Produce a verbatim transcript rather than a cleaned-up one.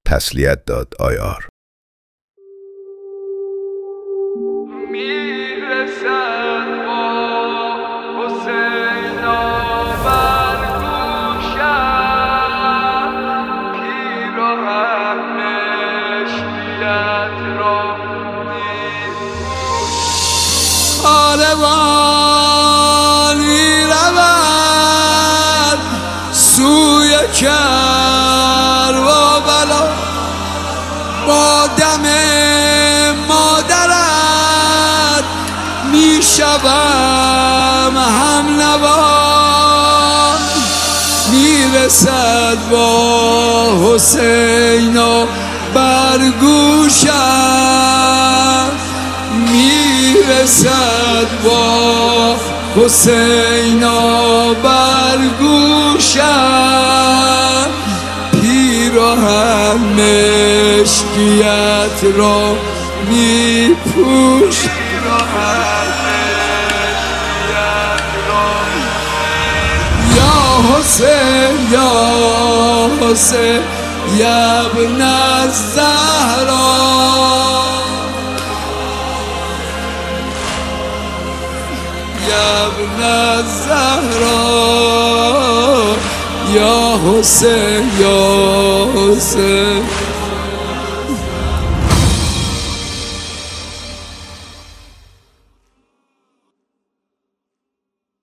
تسلیت داد آیار. کاروان می رود سوی کربلا، با دم مادرت می شوم هم نوا، می رسد با حسین و برگوشم، می رسد با حسین و برگوشم، پیراهن مشکیت را می پوش، یا حسین یا حسین یا ابن الزهرا، یا ابن الزهرا، یا حسین یا حسین.